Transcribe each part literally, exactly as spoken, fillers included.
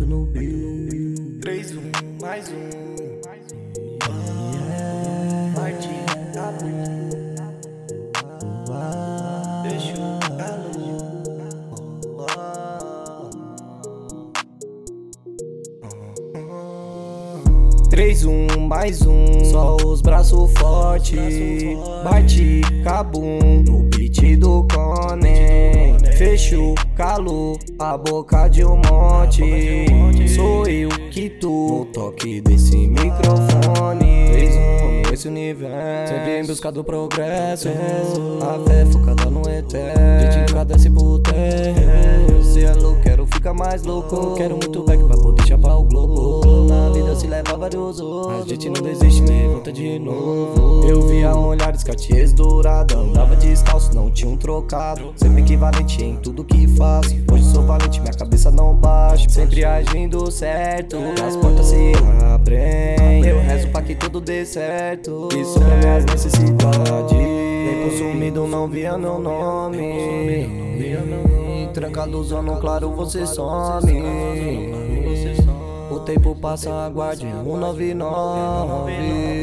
Baito no beat. Três, um, mais um. Yeah. Parte, cabo. Deixa o Três, um, mais um. Só os braços fortes. Bate, cabum. No beat do Conen. Fecho, calo, a boca de um monte. Sou eu que tu, no toque desse microfone. Três, um, esse universo. Sempre em busca do progresso. A fé focada no eterno. Gente agradece por terra. Se é louco, quero ficar mais louco. Quero muito back pra poder chapar o globo. Na vida se leva vários outros. A gente não desiste, levanta de novo. Eu via olhares, cartiers dourados. Andava descalço, não tinha um trocado. Sempre equivalente em tudo que faço. Hoje sou valente, minha cabeça não baixa. Sempre agindo certo, as portas se abrem. Eu rezo pra que tudo dê certo e sobre minhas necessidades. Nem consumido, não via meu nome. Trancado, zona claro, você some. O tempo passa, aguarde um nove nove.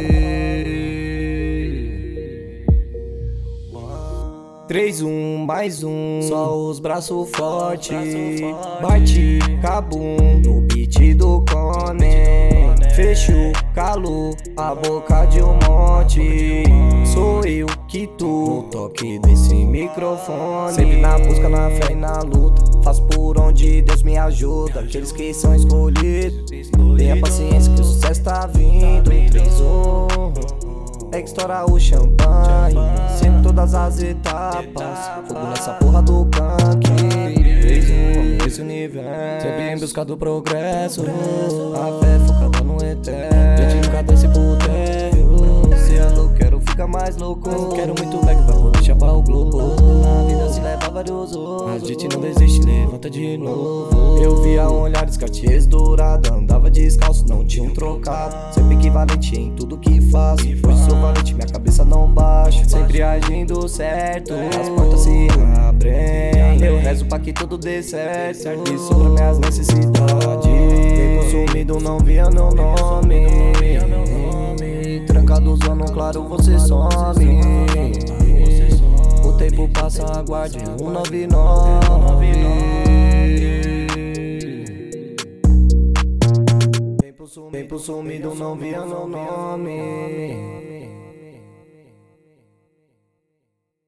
Três, um, mais um. Só os braços fortes. Bate, cabum. No beat do Conen. Fecho, calo, a boca de um monte. Sou eu que tu, no toque desse microfone. Sempre na busca, na fé e na luta. Faço por onde Deus me ajuda. Aqueles que são escolhidos, tenha paciência que o sucesso tá vindo. Três, um, é que estoura o champanhe. Sempre todas as etapas. Fogo nessa porra do canque. Três, um, esse universo. Sempre em busca do progresso. A fé focada no eterno. Gente nunca desce por terra. Se é louco, quero ficar mais louco. Quero muito back pra poder chapar o globo. Na vida se leva vários outros. A gente não desiste, levanta de novo. Eu via olhares, cartiers dourados. Andava descalço, não tinha um trocado. Sempre equivalente em tudo que faço. Hoje sou valente, minha cabeça não baixa. Sempre agindo certo, as portas se abrem. Eu rezo pra que tudo dê certo e sobre minhas necessidades. Quem consumido não via meu nome. Trancado, zona claro, você some. O tempo passa, aguarde um nove nove. Tempo sumido, não via meu nome.